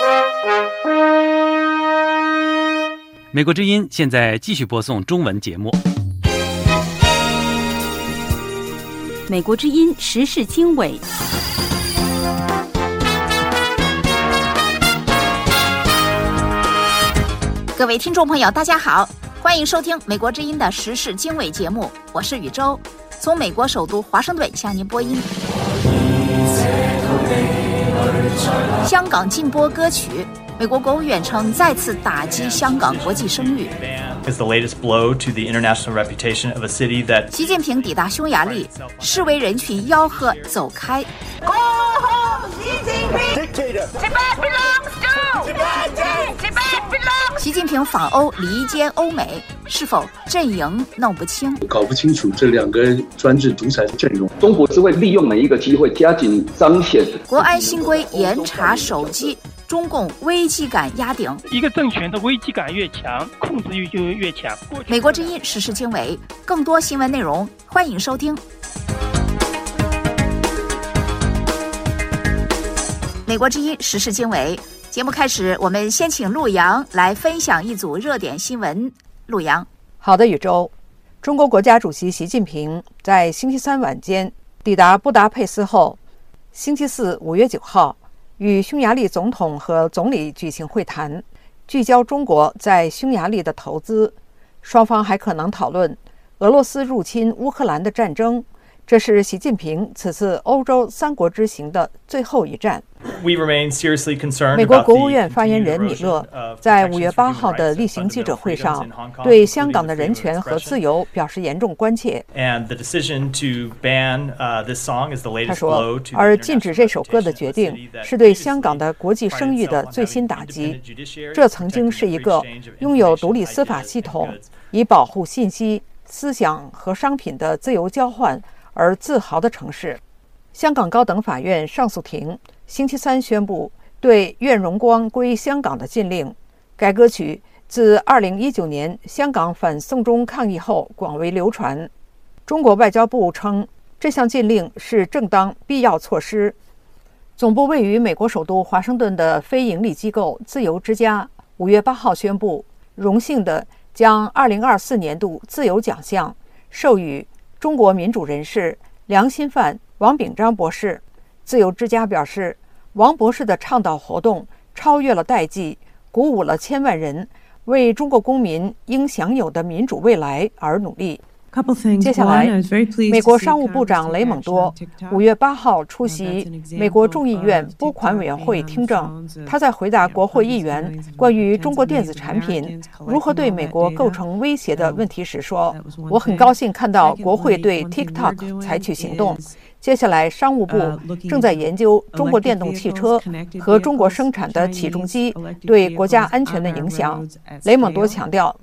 美国之音现在继续播送中文节目。 美国之音时事经纬， 各位听众朋友大家好，欢迎收听美国之音的时事经纬节目，我是宇宙，从美国首都华盛顿向您播音。香港禁播歌曲，美国国务院称再次打击香港国际声誉。 is the latest blow to the international reputation of a city that 习近平抵达匈牙利，示威人群吆喝走开。Go home, Xi Jinping! Tibet belongs to Tibet belongs. 习近平访欧离间欧美，是否阵营弄不清？ 搞不清楚这两个专制独裁的阵容。 中国只会利用每一个机会加紧彰显国安新规严查手机。中共危机感压顶， 一个政权的危机感越强，控制欲就越强。 美国之音时事经纬，更多新闻内容，欢迎收听。美国之音时事经纬节目开始，我们先请陆洋来分享一组热点新闻。陆洋， 好的，宇宙。中国国家主席习近平在星期三晚间抵达布达佩斯后，星期四5月9号。与匈牙利总统和总理举行会谈，聚焦中国在匈牙利的投资。双方还可能讨论俄罗斯入侵乌克兰的战争。这是习近平此次欧洲3国之行的最后一站。美国国务院发言人米勒在5月8号的例行记者会上对香港的人权和自由表示严重关切。他说，而禁止这首歌的决定是对香港的国际声誉的最新打击。这曾经是一个拥有独立司法系统，以保护信息、思想和商品的自由交换而自豪的城市。香港高等法院上诉庭星期三宣布对《愿荣光归香港》的禁令。该歌曲自2019年香港反送中抗议后广为流传。中国外交部称，这项禁令是正当必要措施。总部位于美国首都华盛顿的非营利机构自由之家5月8号宣布，荣幸地将2024年度自由奖项授予中国民主人士、良心犯王炳章博士。自由之家表示，王博士的倡导活动超越了代际，鼓舞了千万人为中国公民应享有的民主未来而努力。接下来，美国商务部长雷蒙多5月8号出席美国众议院拨款委员会听证。他在回答国会议员关于中国电子产品如何对美国构成威胁的问题时说：“我很高兴看到国会对 TikTok 采取行动。接下来，商务部正在研究中国电动汽车和中国生产的起重机对国家安全的影响。”雷蒙多强调，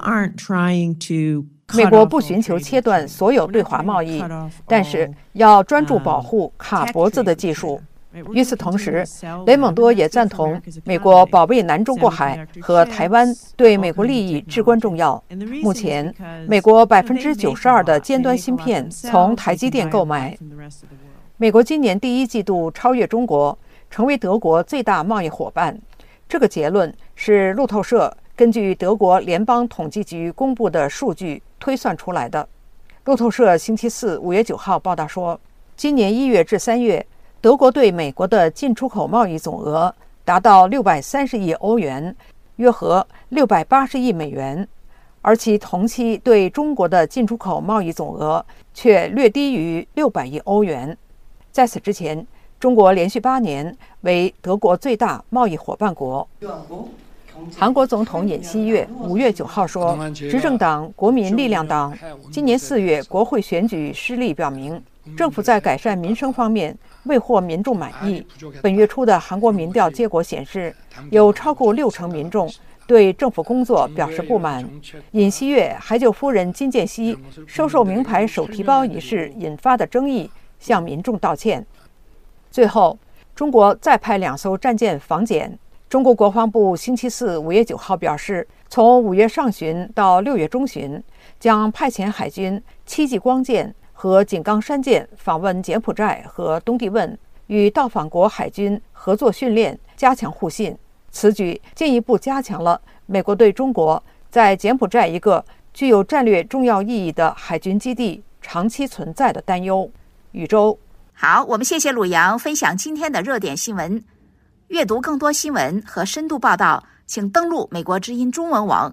美国不寻求切断所有对华贸易，但是要专注保护卡脖子的技术。与此同时，雷蒙多也赞同美国保卫南中国海和台湾对美国利益至关重要。目前，美国92%的尖端芯片从台积电购买。美国今年第1季度超越中国，成为德国最大贸易伙伴。这个结论是路透社根据德国联邦统计局公布的数据推算出来的。路透社星期四5月9号报道说，今年1月至3月，德国对美国的进出口贸易总额达到630亿欧元，约合680亿美元，而其同期对中国的进出口贸易总额却略低于600亿欧元。在此之前，中国连续8年为德国最大贸易伙伴国。韩国总统尹锡悦5月9号说，执政党国民力量党今年4月国会选举失利表明，政府在改善民生方面未获民众满意。本月初的韩国民调结果显示，有超过60%民众对政府工作表示不满。尹锡悦还就夫人金建熙收受名牌手提包一事引发的争议向民众道歉。最后，中国再派2艘战舰访检。中国国防部星期四5月9号表示，从5月上旬到6月中旬，将派遣海军7级光舰和井冈山舰访问柬埔寨和东帝汶，与到访国海军合作训练，加强互信。 此举进一步加强了美国对中国在柬埔寨一个具有战略重要意义的海军基地长期存在的担忧。宇宙， 好，我们谢谢鲁阳分享今天的热点新闻。阅读更多新闻和深度报道，请登录美国之音中文网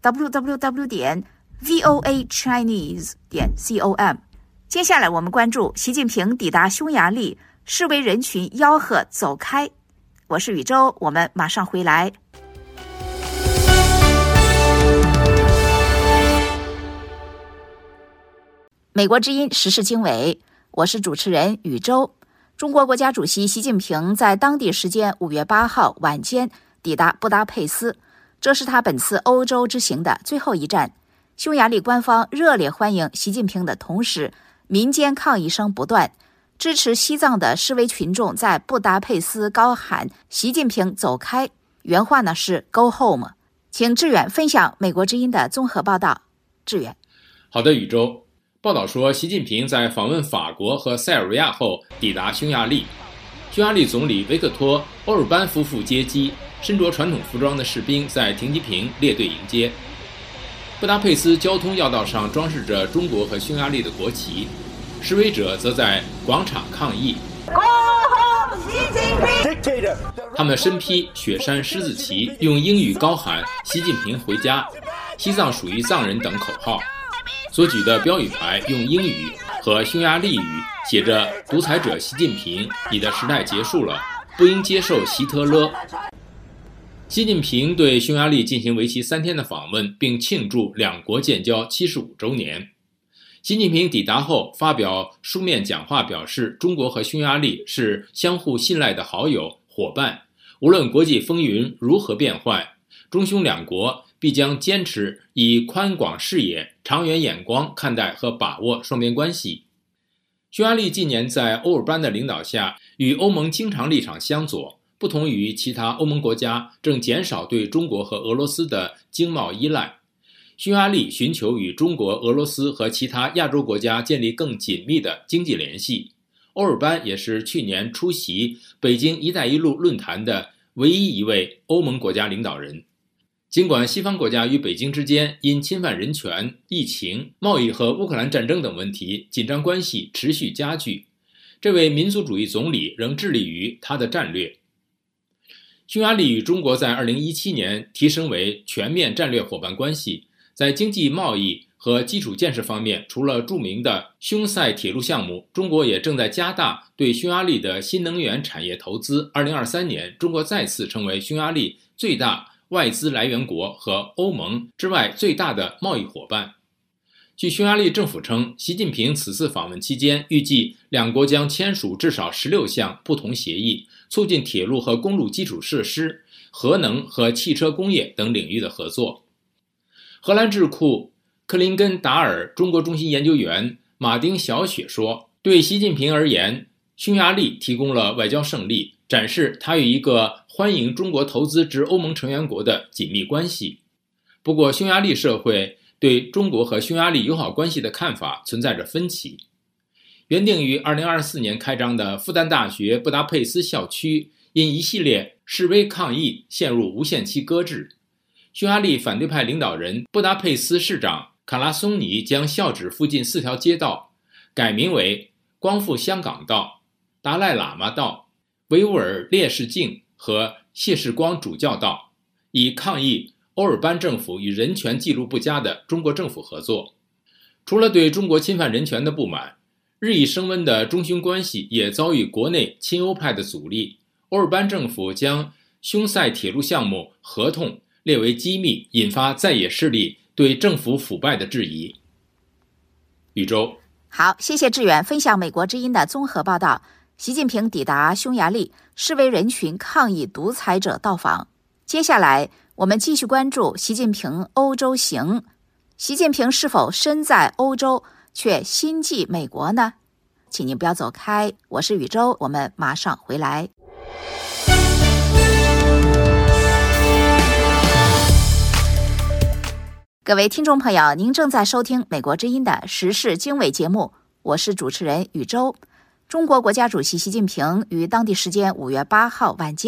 www.voachinese.com。接下来我们关注习近平抵达匈牙利，示威人群吆喝走开。我是宇宙，我们马上回来。美国之音时事经纬，我是主持人宇宙。中国国家主席习近平在当地时间5月8号晚间抵达布达佩斯，这是他本次欧洲之行的最后一站。匈牙利官方热烈欢迎习近平的同时，民间抗议声不断，支持西藏的示威群众在布达佩斯高喊习近平走开，原话呢是 Go home。 请志远分享美国之音的综合报道。志远。 好的，宇宙。报道说，习近平在访问法国和塞尔维亚后抵达匈牙利。匈牙利总理维克托·欧尔班夫妇接机，身着传统服装的士兵在停机坪列队迎接。布达佩斯交通要道上装饰着中国和匈牙利的国旗，示威者则在广场抗议。他们身披雪山狮子旗，用英语高喊“习近平回家”、“西藏属于藏人”等口号。所举的标语牌用英语和匈牙利语写着“独裁者习近平，你的时代结束了，不应接受希特勒”。习近平对匈牙利进行为期3天的访问，并庆祝两国建交75周年。习近平抵达后发表书面讲话，表示中国和匈牙利是相互信赖的好友伙伴，无论国际风云如何变幻，中匈两国必将坚持以宽广视野、长远眼光看待和把握双边关系。匈牙利近年在欧尔班的领导下，与欧盟经常立场相左，不同于其他欧盟国家正减少对中国和俄罗斯的经贸依赖。匈牙利寻求与中国、俄罗斯和其他亚洲国家建立更紧密的经济联系。欧尔班也是去年出席北京“一带一路”论坛的唯一一位欧盟国家领导人。尽管西方国家与北京之间因侵犯人权、疫情、贸易和乌克兰战争等问题紧张关系持续加剧，这位民族主义总理仍致力于他的战略。匈牙利与中国在2017年提升为全面战略伙伴关系，在经济贸易和基础建设方面，除了著名的匈塞铁路项目，中国也正在加大对匈牙利的新能源产业投资。2023年，中国再次成为匈牙利最大外资来源国和欧盟之外最大的贸易伙伴。据匈牙利政府称，习近平此次访问期间，预计两国将签署至少16项不同协议，促进铁路和公路基础设施、核能和汽车工业等领域的合作。荷兰智库克林根达尔中国中心研究员马丁小雪说，对习近平而言，匈牙利提供了外交胜利，展示他与一个欢迎中国投资之欧盟成员国的紧密关系。不过，匈牙利社会对中国和匈牙利友好关系的看法存在着分歧。原定于2024年开张的复旦大学布达佩斯校区因一系列示威抗议陷入无限期搁置。匈牙利反对派领导人布达佩斯市长卡拉松尼将校址附近4条街道改名为光复香港道、达赖喇嘛道、维吾尔烈士径和谢世光主教道，以抗议欧尔班政府与人权记录不佳的中国政府合作。除了对中国侵犯人权的不满，日益升温的中匈关系也遭遇国内亲欧派的阻力。欧尔班政府将匈塞铁路项目合同列为机密，引发在野势力对政府腐败的质疑。宇宙， 好，谢谢志远分享美国之音的综合报道。习近平抵达匈牙利，示威人群抗议独裁者到访。接下来我们继续关注习近平欧洲行。习近平是否身在欧洲却心系美国呢？请您不要走开，我是宇宙，我们马上回来。各位听众朋友，您正在收听美国之音的时事经纬节目，我是主持人宇宙。中国国家主席习近平于当地时间5月8号晚间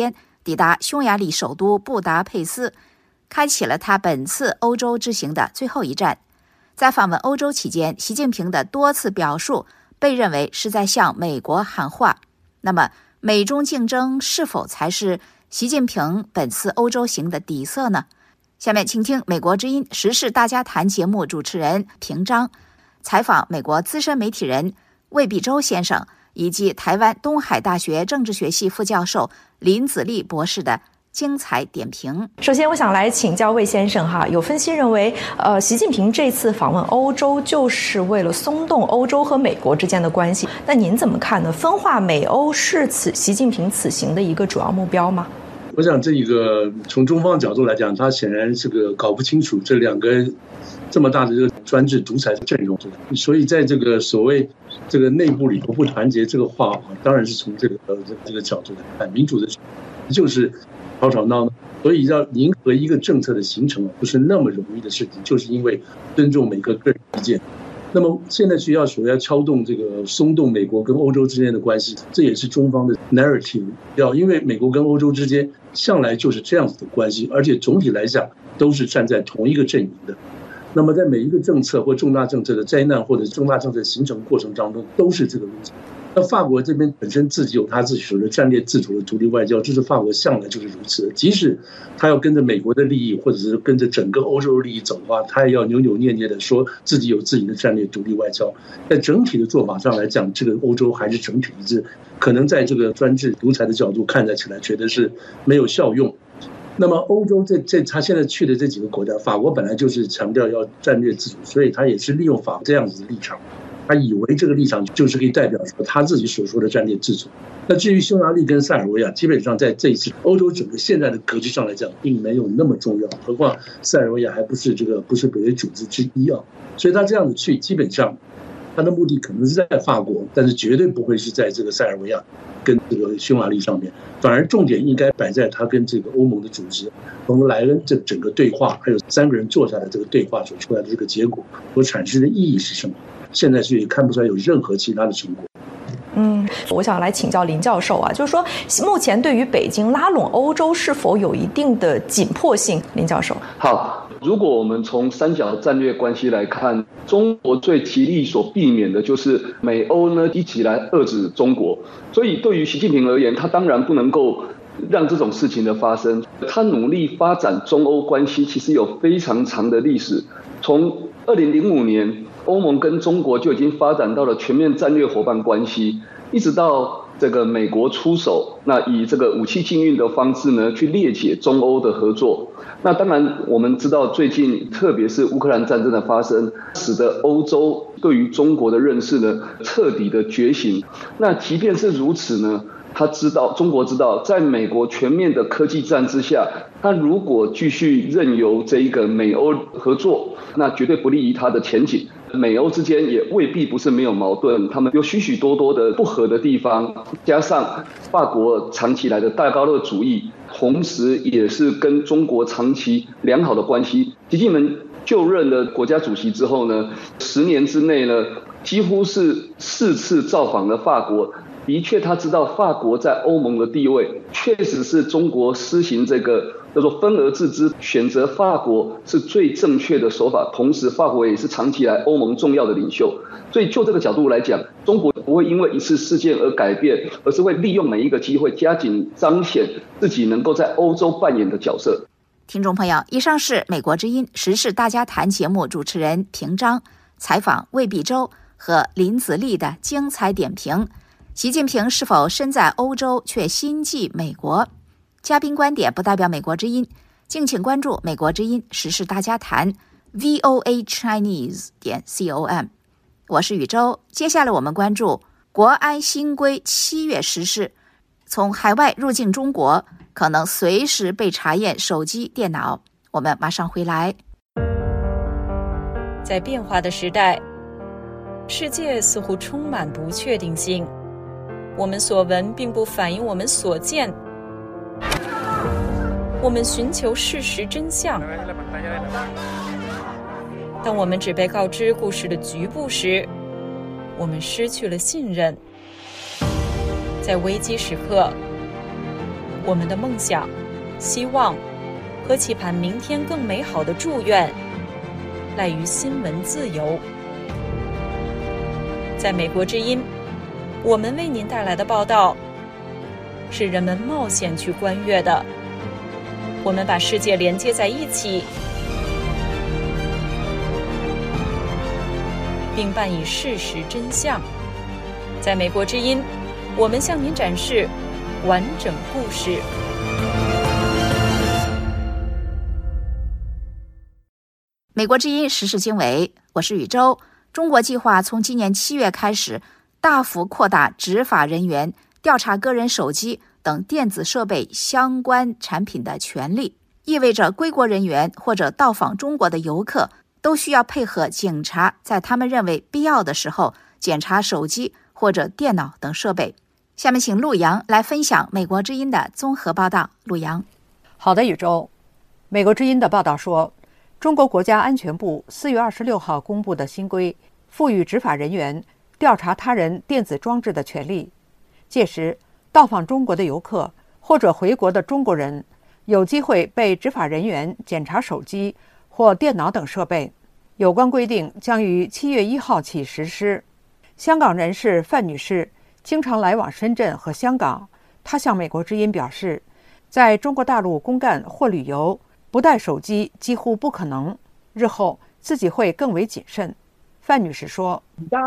抵达匈牙利首都布达佩斯，开启了他本次欧洲之行的最后一站。在访问欧洲期间，习近平的多次表述被认为是在向美国喊话。那么，美中竞争是否才是习近平本次欧洲行的底色呢？下面请听美国之音时事大家谈节目主持人平章采访美国资深媒体人魏必洲先生以及台湾东海大学政治学系副教授林子立博士的精彩点评。 首先我想来请教魏先生哈，有分析认为习近平这次访问欧洲就是为了松动欧洲和美国之间的关系，那您怎么看呢？分化美欧是习近平此行的一个主要目标吗？ 我想这个从中方角度来讲，他显然这个搞不清楚这两个这么大的这个专制独裁的阵容，所以在这个所谓这个内部里头不团结这个话，当然是从这个角度来看，民主的就是吵吵闹闹，所以要迎合一个政策的形成不是那么容易的事情，就是因为尊重每个个人意见。那么现在需要所要敲动这个松动美国跟欧洲之间的关系，这也是中方的 narrative， 因为美国跟欧洲之间向来就是这样子的关系，而且总体来讲都是站在同一个阵营的。那么在每一个政策或重大政策的灾难或者重大政策形成过程当中都是这个路径。那法国这边本身自己有他自己所谓的战略自主的独立外交，这是法国向来就是如此的。即使他要跟着美国的利益或者是跟着整个欧洲的利益走的话，他也要扭扭捏捏的说自己有自己的战略独立外交。在整体的做法上来讲，这个欧洲还是整体一致，可能在这个专制独裁的角度看起来觉得是没有效用。那么欧洲他现在去的这几个国家，法国本来就是强调要战略自主，所以他也是利用法国这样子的立场，他以为这个立场就是可以代表说他自己所说的战略自主。那至于匈牙利跟塞尔维亚，基本上在这一次欧洲整个现在的格局上来讲，并没有那么重要。何况塞尔维亚还不是北约组织之一啊，所以他这样子去，基本上他的目的可能是在法国，但是绝对不会是在这个塞尔维亚跟这个匈牙利上面，反而重点应该摆在他跟这个欧盟的组织冯德莱恩这整个对话，还有3个人坐下来这个对话所出来的这个结果所产生的意义是什么？现在是也看不出来有任何其他的成果。 我想来请教林教授啊，就是说目前对于北京拉拢欧洲是否有一定的紧迫性？林教授。 好，如果我们从三角战略关系来看，中国最极力所避免的就是美欧呢一起来遏制中国，所以对于习近平而言，他当然不能够让这种事情的发生。他努力发展中欧关系其实有非常长的历史，从2005年欧盟跟中国就已经发展到了全面战略伙伴关系，一直到这个美国出手，那以这个武器禁运的方式呢去裂解中欧的合作。那当然我们知道最近特别是乌克兰战争的发生，使得欧洲对于中国的认识呢彻底的觉醒。那即便是如此呢，中国知道在美国全面的科技战之下，他如果继续任由这一个美欧合作，那绝对不利于他的前景。美欧之间也未必不是没有矛盾，他们有许许多多的不合的地方，加上法国长期来的戴高乐主义，同时也是跟中国长期良好的关系。习近平就任了国家主席之后呢，10年之内呢，几乎是4次造访了法国。的确他知道法国在欧盟的地位确实是中国施行这个叫做分而治之，选择法国是最正确的手法，同时法国也是长期以来欧盟重要的领袖。所以就这个角度来讲，中国不会因为一次事件而改变，而是会利用每一个机会加紧彰显自己能够在欧洲扮演的角色。 听众朋友，以上是美国之音时事大家谈节目主持人平章采访魏必洲和林子立的精彩点评。习近平是否身在欧洲却心系美国？嘉宾观点不代表美国之音，敬请关注美国之音时事大家谈 voachinese.com。 我是宇宙，接下来我们关注国安新规7月实施，从海外入境中国可能随时被查验手机、电脑。我们马上回来。 在变化的时代，世界似乎充满不确定性。我们所闻并不反映我们所见，我们寻求事实真相。当我们只被告知故事的局部时，我们失去了信任。在危机时刻， 我们的梦想、希望和期盼明天更美好的祝愿，赖于新闻自由。在美国之音，我们为您带来的报道是人们冒险去观阅的。我们把世界连接在一起，并伴以事实真相。在美国之音，我们向您展示完整故事。 美国之音时事经纬，我是宇宙。中国计划从今年7月开始大幅扩大执法人员调查个人手机等电子设备相关产品的权利，意味着归国人员或者到访中国的游客都需要配合警察，在他们认为必要的时候检查手机或者电脑等设备。下面请陆洋来分享美国之音的综合报道。陆洋。 好的，宇宙。美国之音的报道说，中国国家安全部4月26号公布的新规赋予执法人员调查他人电子装置的权利。届时，到访中国的游客或者回国的中国人有机会被执法人员检查手机或电脑等设备。有关规定将于7月1号起实施。香港人士范女士经常来往深圳和香港，她向美国之音表示，在中国大陆公干或旅游不带手机几乎不可能，日后自己会更为谨慎。范女士说，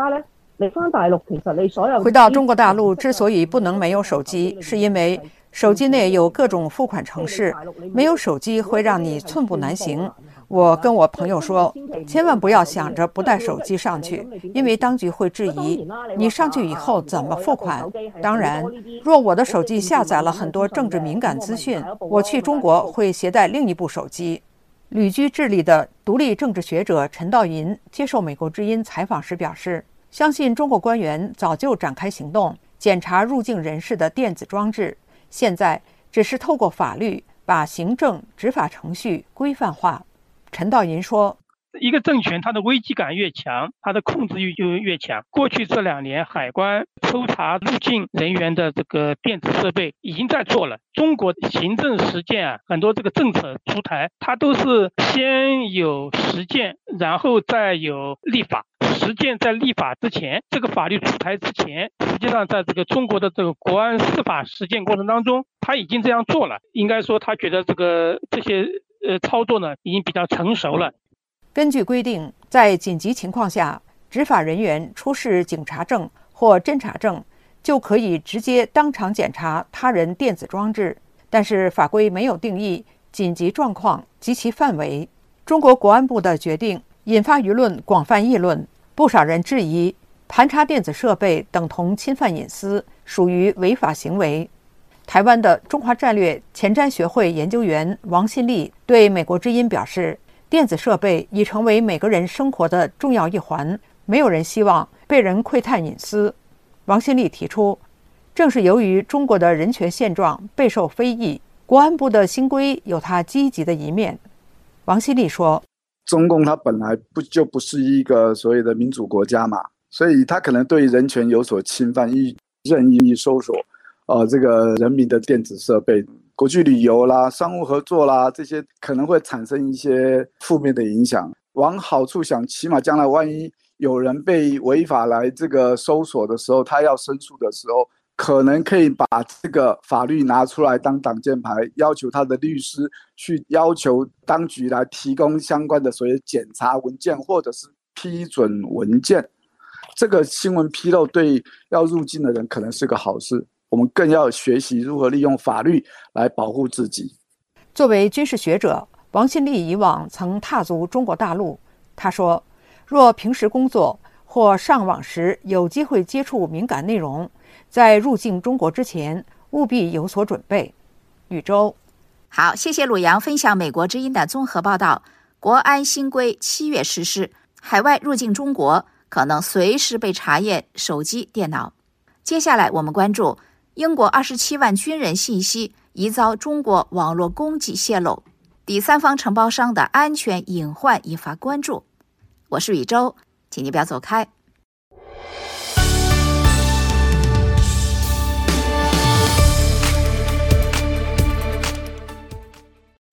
回到中国大陆之所以不能没有手机，是因为手机内有各种付款程式，没有手机会让你寸步难行。我跟我朋友说，千万不要想着不带手机上去，因为当局会质疑你上去以后怎么付款。当然，若我的手机下载了很多政治敏感资讯，我去中国会携带另一部手机。旅居智利的独立政治学者陈道银接受美国之音采访时表示，相信中国官员早就展开行动，检查入境人士的电子装置，现在只是透过法律把行政执法程序规范化。陈道银说， 一个政权它的危机感越强，它的控制欲就越强。过去这2年，海关抽查入境人员的这个电子设备已经在做了。中国行政实践很多这个政策出台，它都是先有实践，然后再有立法。实践在立法之前，这个法律出台之前，实际上在这个中国的这个国安司法实践过程当中，他已经这样做了。应该说，他觉得这些操作呢，已经比较成熟了。 根据规定，在紧急情况下，执法人员出示警察证或侦查证，就可以直接当场检查他人电子装置。但是法规没有定义紧急状况及其范围。中国国安部的决定引发舆论广泛议论，不少人质疑盘查电子设备等同侵犯隐私，属于违法行为。台湾的中华战略前瞻学会研究员王新立对美国之音表示，电子设备已成为每个人生活的重要一环，没有人希望被人窥探隐私。王新立提出，正是由于中国的人权现状备受非议，国安部的新规有它积极的一面。王新立说， 中共它本来不是一个所谓的民主国家嘛，所以它可能对人权有所侵犯，任意搜索这个人民的电子设备，国际旅游啦、商务合作啦，这些可能会产生一些负面的影响。往好处想，起码将来万一有人被违法来这个搜索的时候，他要申诉的时候，可能可以把这个法律拿出来当挡箭牌，要求他的律师去要求当局来提供相关的所谓检查文件或者是批准文件。这个新闻披露对要入境的人可能是个好事，我们更要学习如何利用法律来保护自己。 作为军事学者，王新立以往曾踏足中国大陆。他说，若平时工作或上网时有机会接触敏感内容，在入境中国之前务必有所准备。宇宙。 好，谢谢鲁阳分享美国之音的综合报道。国安新规7月实施，海外入境中国可能随时被查验手机、电脑。接下来我们关注英国27万军人信息疑遭中国网络攻击泄露，第三方承包商的安全隐患引发关注。我是宇宙，请你不要走开。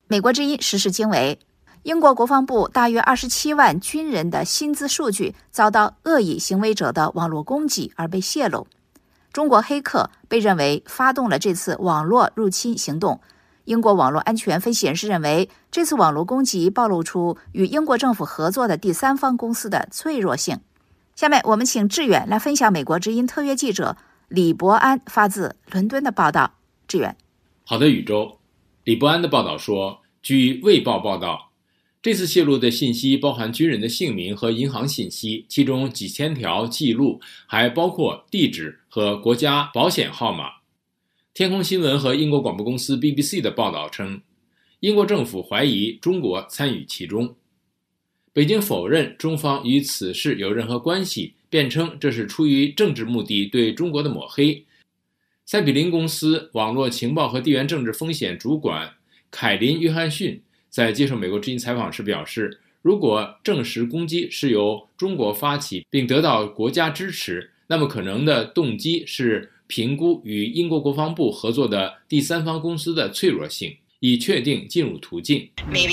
美国之音时事经纬，英国国防部大约27万军人的薪资数据遭到恶意行为者的网络攻击而被泄露。中国黑客被认为发动了这次网络入侵行动。英国网络安全分析人士认为，这次网络攻击暴露出与英国政府合作的第三方公司的脆弱性。下面我们请志远来分享美国之音特约记者李伯安发自伦敦的报道。志远。 好的，宇宙。李伯安的报道说，据卫报报道，这次泄露的信息包含军人的姓名和银行信息，其中几千条记录还包括地址和国家保险号码。天空新闻和英国广播公司 BBC 的报道称，英国政府怀疑中国参与其中。北京否认中方与此事有任何关系，辩称这是出于政治目的对中国的抹黑。塞比林公司网络情报和地缘政治风险主管凯琳·约翰逊在接受美国之音采访时表示，如果证实攻击是由中国发起并得到国家支持，那么可能的动机是评估与英国国防部合作的第三方公司的脆弱性，以确定进入途径。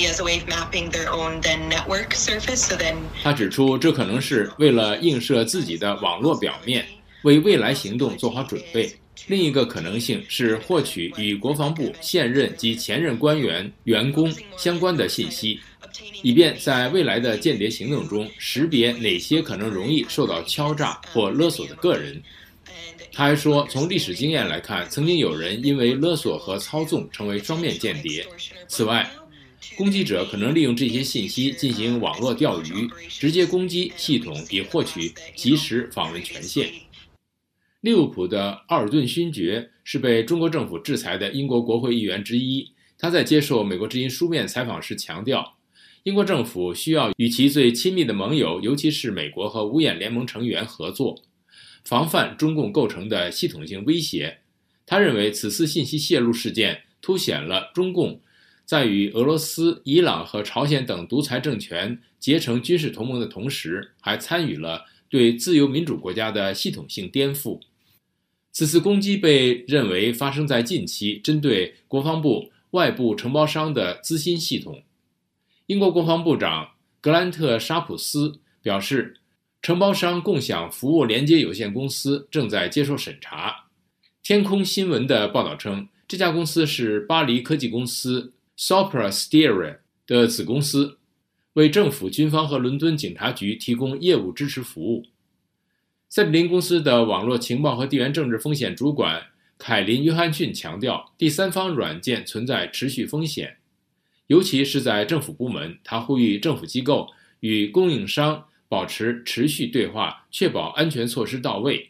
他指出，这可能是为了映射自己的网络表面，为未来行动做好准备。另一个可能性是获取与国防部现任及前任官员、员工相关的信息，以便在未来的间谍行动中识别哪些可能容易受到敲诈或勒索的个人。他还说，从历史经验来看，曾经有人因为勒索和操纵成为双面间谍。此外，攻击者可能利用这些信息进行网络钓鱼，直接攻击系统以获取即时访问权限。利物浦的奥尔顿勋爵是被中国政府制裁的英国国会议员之一。他在接受美国之音书面采访时强调，英国政府需要与其最亲密的盟友，尤其是美国和五眼联盟成员合作，防范中共构成的系统性威胁。他认为此次信息泄露事件凸显了中共在与俄罗斯、伊朗和朝鲜等独裁政权结成军事同盟的同时，还参与了对自由民主国家的系统性颠覆。此次攻击被认为发生在近期，针对国防部外部承包商的资信系统。英国国防部长格兰特·沙普斯表示，承包商共享服务连接有限公司正在接受审查。天空新闻的报道称，这家公司是巴黎科技公司 Sopra Steria 的子公司，为政府、军方和伦敦警察局提供业务支持服务。塞比林公司的网络情报和地缘政治风险主管凯琳·约翰逊强调，第三方软件存在持续风险，尤其是在政府部门。他呼吁政府机构与供应商保持持续对话，确保安全措施到位。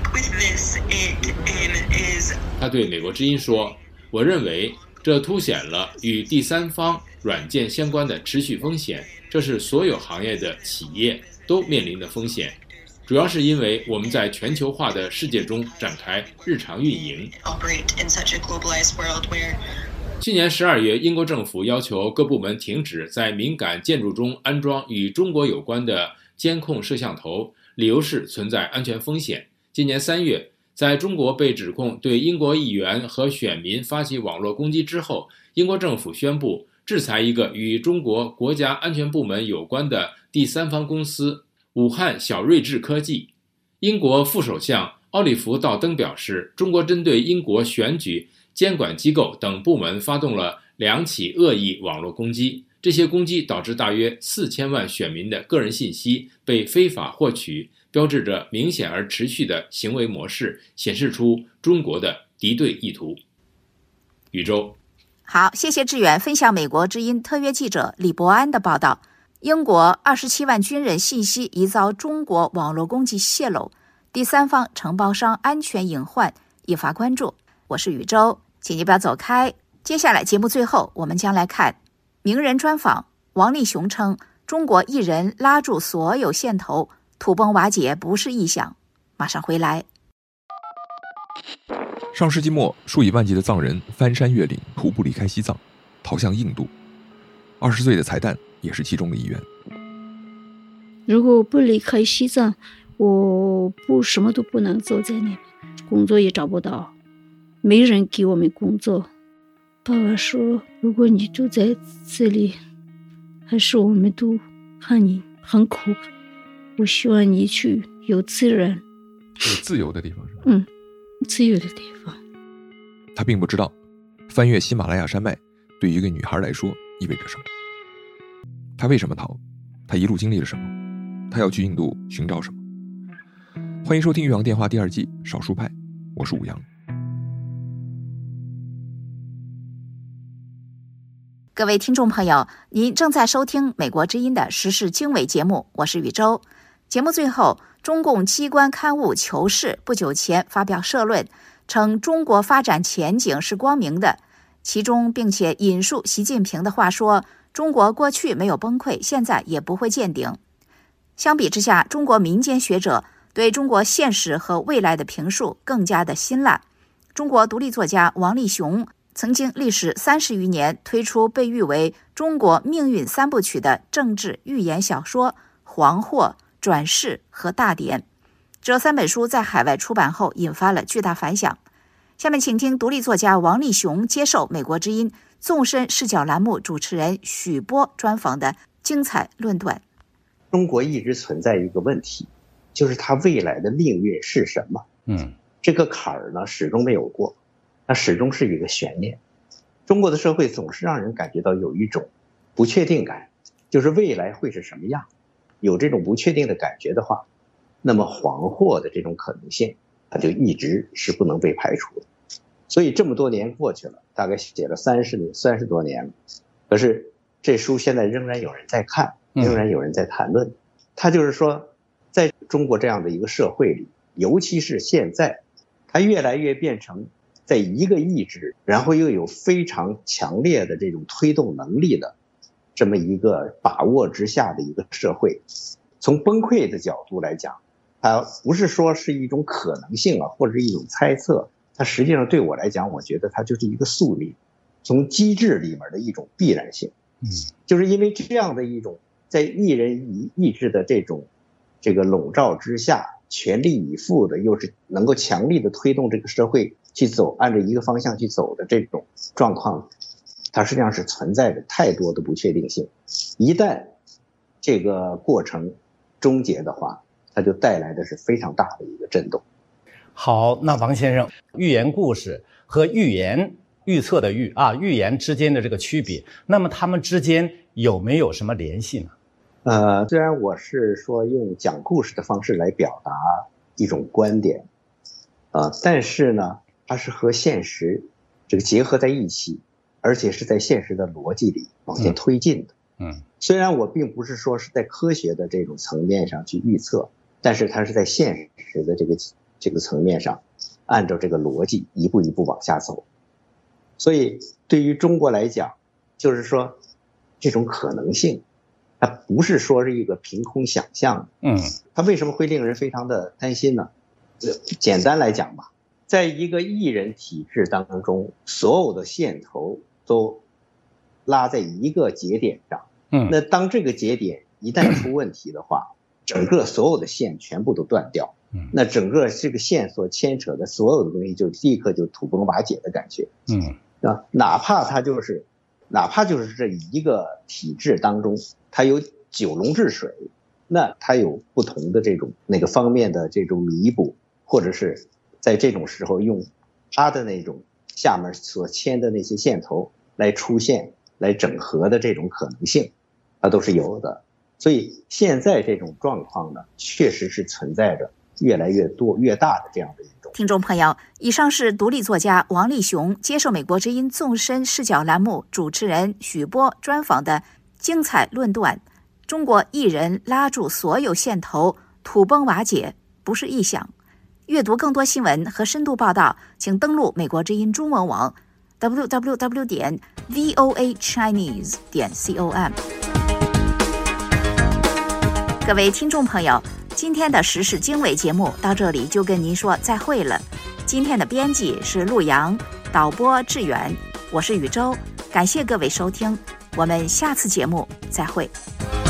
他对美国之音说，我认为这凸显了与第三方软件相关的持续风险，这是所有行业的企业都面临的风险，主要是因为我们在全球化的世界中展开日常运营。去年12月，英国政府要求各部门停止在敏感建筑中安装与中国有关的监控摄像头，理由是存在安全风险。今年3月，在中国被指控对英国议员和选民发起网络攻击之后，英国政府宣布制裁一个与中国国家安全部门有关的第三方公司武汉小睿智科技。英国副首相奥利弗·道登表示，中国针对英国选举、监管机构等部门发动了2起恶意网络攻击，这些攻击导致大约4000万选民的个人信息被非法获取，标志着明显而持续的行为模式，显示出中国的敌对意图。宇宙。 好，谢谢志远分享美国之音特约记者李伯安的报道。英国27万军人信息疑遭中国网络攻击泄露，第三方承包商安全隐患引发关注。我是宇宙，请你不要走开。接下来节目最后，我们将来看名人专访。王力雄称，中国一人拉住所有线头，土崩瓦解不是异象。马上回来。 上世纪末，数以万计的藏人翻山越岭，徒步离开西藏，逃向印度。20岁的彩蛋也是其中的一员。 如果不离开西藏，我什么都不能做在那边，工作也找不到，没人给我们工作， 爸爸说，如果你住在这里，还是我们都看你很苦，我希望你去有自然、 有自由的地方是吧？ 自由的地方。 他并不知道，翻越喜马拉雅山脉对于一个女孩来说意味着什么。她为什么逃？她一路经历了什么？她要去印度寻找什么？欢迎收听《岳阳电话》第2季少数派，我是武阳。 各位听众朋友，您正在收听美国之音的时事经纬节目，我是宇宙。节目最后，中共机关刊物《求是》不久前发表社论，称中国发展前景是光明的，其中并且引述习近平的话说，中国过去没有崩溃，现在也不会见顶。相比之下，中国民间学者对中国现实和未来的评述更加的辛辣。中国独立作家王立雄曾经历时30余年推出被誉为中国命运3部曲的政治寓言小说《黄祸》、《转世》和《大典》。这3本书在海外出版后引发了巨大反响。下面请听独立作家王立雄接受美国之音纵深视角栏目主持人许波专访的精彩论断。 中国一直存在一个问题，就是它未来的命运是什么？这个坎儿呢始终没有过，它始终是一个悬念。中国的社会总是让人感觉到有一种不确定感，就是未来会是什么样。有这种不确定的感觉的话，那么黄祸的这种可能性，它就一直是不能被排除的。所以这么多年过去了，大概写了30多年了，可是这书现在仍然有人在看，仍然有人在谈论。它就是说，在中国这样的一个社会里，尤其是现在，它越来越变成在一个意志，然后又有非常强烈的这种推动能力的这么一个把握之下的一个社会。从崩溃的角度来讲，它不是说是一种可能性啊，或者是一种猜测，它实际上对我来讲，我觉得它就是一个宿命，从机制里面的一种必然性。就是因为这样的一种在一人意志的这个笼罩之下，全力以赴的，又是能够强力的推动这个社会去走，按照一个方向去走的这种状况，它实际上是存在着太多的不确定性。一旦这个过程终结的话，它就带来的是非常大的一个震动。 好，那王先生，寓言故事和预言预测的预言之间的这个区别，那么它们之间有没有什么联系呢？ 虽然我是说用讲故事的方式来表达一种观点，但是呢，它是和现实这个结合在一起，而且是在现实的逻辑里往前推进的。虽然我并不是说是在科学的这种层面上去预测，但是它是在现实的这个层面上，按照这个逻辑一步一步往下走。所以对于中国来讲，就是说这种可能性，它不是说是一个凭空想象的。它为什么会令人非常的担心呢？简单来讲吧，在一个一人体制当中，所有的线头都拉在一个节点上。那当这个节点一旦出问题的话，整个所有的线全部都断掉。那整个这个线所牵扯的所有的东西就立刻就土崩瓦解的感觉。哪怕就是这一个体制当中，它有九龙治水，那它有不同的这种那个方面的这种弥补，或者是在这种时候用它的那种下面所牵的那些线头来出现来整合的这种可能性，它都是有的。所以现在这种状况呢，确实是存在着越来越多越大的这样的一种。 听众朋友，以上是独立作家王立雄接受美国之音纵深视角栏目主持人许波专访的精彩论断。中国一人拉住所有线头，土崩瓦解不是臆想。阅读更多新闻和深度报道，请登录美国之音中文网 www.voachinese.com。各位听众朋友，今天的时事经纬节目到这里就跟您说再会了。今天的编辑是陆阳，导播志远，我是宇宙，感谢各位收听，我们下次节目再会。